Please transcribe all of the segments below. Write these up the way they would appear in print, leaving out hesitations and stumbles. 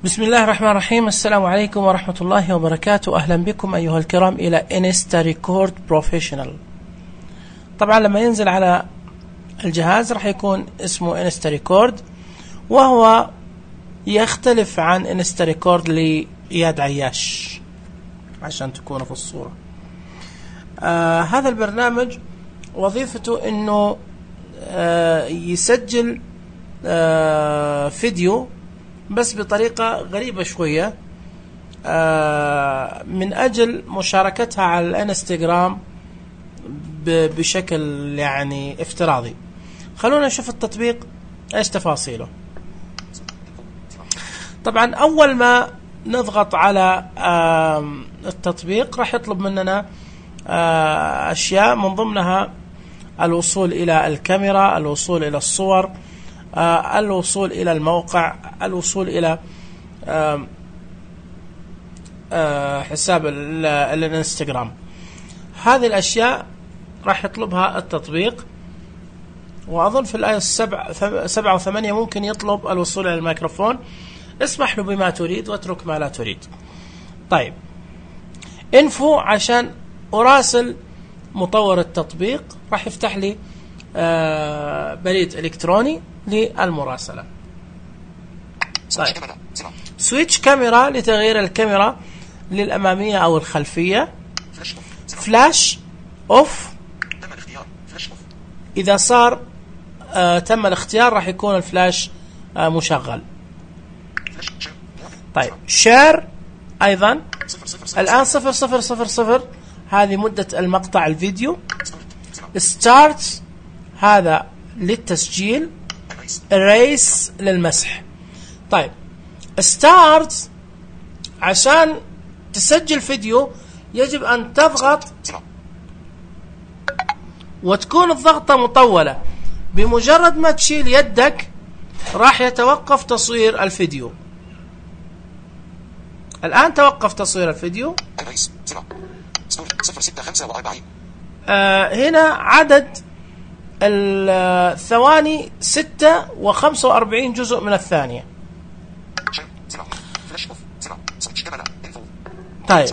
بسم الله الرحمن الرحيم. السلام عليكم ورحمة الله وبركاته. أهلا بكم أيها الكرام إلى InstaRecord Professional. طبعا لما ينزل على الجهاز راح يكون اسمه InstaRecord، وهو يختلف عن InstaRecord لإياد عياش عشان تكونوا في الصورة. هذا البرنامج وظيفته انه يسجل فيديو بس بطريقة غريبة شوية، من أجل مشاركتها على الانستغرام بشكل يعني افتراضي. خلونا نشوف التطبيق ايش تفاصيله. طبعا أول ما نضغط على التطبيق راح يطلب مننا أشياء، من ضمنها الوصول إلى الكاميرا، الوصول إلى الصور، الوصول إلى الموقع، الوصول إلى حساب الانستغرام. هذه الأشياء راح يطلبها التطبيق، وأظن في الآية 7 و8 ممكن يطلب الوصول إلى الميكروفون. اسمح له بما تريد واترك ما لا تريد. طيب، انفو عشان أراسل مطور التطبيق، راح يفتح لي بريد إلكتروني للمراسلة. طيب، سويتش كاميرا لتغيير الكاميرا للأمامية أو الخلفية. فلاش أوف، إذا صار تم الاختيار راح يكون الفلاش مشغل. طيب، شير أيضا الآن 0000، هذه مدة المقطع الفيديو. ستارت هذا للتسجيل، erase للمسح. طيب، ستارت عشان تسجل فيديو يجب أن تضغط وتكون الضغطة مطولة. بمجرد ما تشيل يدك راح يتوقف تصوير الفيديو. الآن توقف تصوير الفيديو. هنا عدد الثواني 6.45 جزء من الثانية. طيب،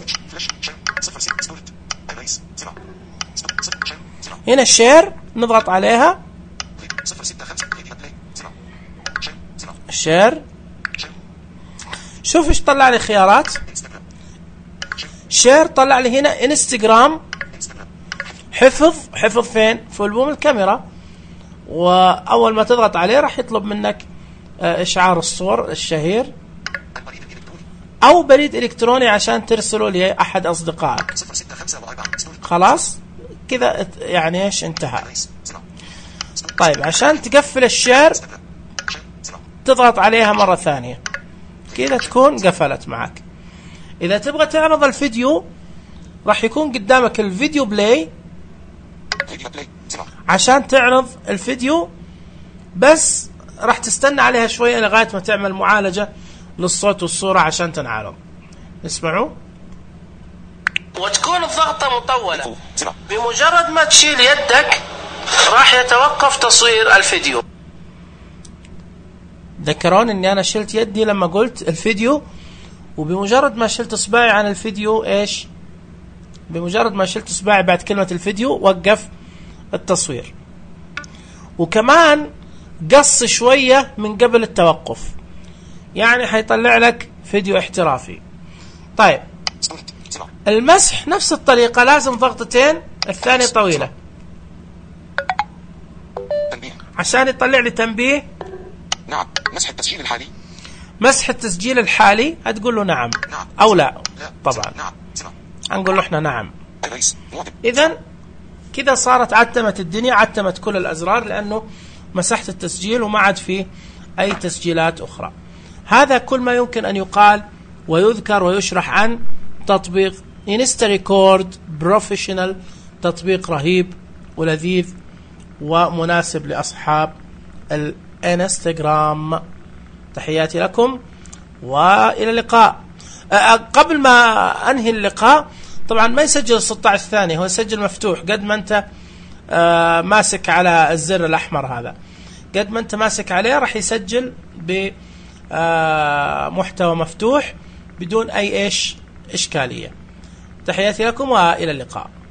هنا الشير نضغط عليها. الشير، شوف ايش طلع لي خيارات. شير طلع لي هنا انستغرام، حفظ فين؟ في ألبوم الكاميرا. وأول ما تضغط عليه راح يطلب منك إشعار الصور الشهير، أو بريد إلكتروني عشان ترسله لأحد أصدقائك. خلاص كذا يعني ايش انتهى. طيب، عشان تقفل الشير تضغط عليها مرة ثانية كذا تكون قفلت معك. إذا تبغى تعرض الفيديو راح يكون قدامك الفيديو بلاي عشان تعرض الفيديو، بس راح تستنى عليها شوية لغاية ما تعمل معالجة للصوت والصورة عشان تنعرض. اسمعوا. وتكون الضغطة مطولة. بمجرد ما تشيل يدك راح يتوقف تصوير الفيديو. ذكرون اني انا شلت يدي لما قلت الفيديو، وبمجرد ما شلت اصبعي عن الفيديو ايش؟ بمجرد ما شلت اصبعي بعد كلمة الفيديو وقف التصوير. وكمان قص شوية من قبل التوقف، يعني حيطلع لك فيديو احترافي. طيب، المسح نفس الطريقة، لازم ضغطتين، الثانية طويلة عشان يطلع لي تنبيه. نعم، مسح التسجيل الحالي. مسح التسجيل الحالي هتقول له نعم أو لا. طبعا هنقول له احنا نعم. إذن كذا صارت عتمت الدنيا، عتمت كل الأزرار، لأنه مسحت التسجيل وما عاد فيه أي تسجيلات أخرى. هذا كل ما يمكن أن يقال ويذكر ويشرح عن تطبيق InstaRecord Professional. تطبيق رهيب ولذيذ ومناسب لأصحاب الانستغرام. تحياتي لكم وإلى اللقاء. قبل ما أنهي اللقاء، طبعا ما يسجل 16 ثانية، هو يسجل مفتوح. قد ما أنت ماسك على الزر الأحمر هذا، قد ما أنت ماسك عليه راح يسجل محتوى مفتوح بدون أي إشكالية. تحياتي لكم وإلى اللقاء.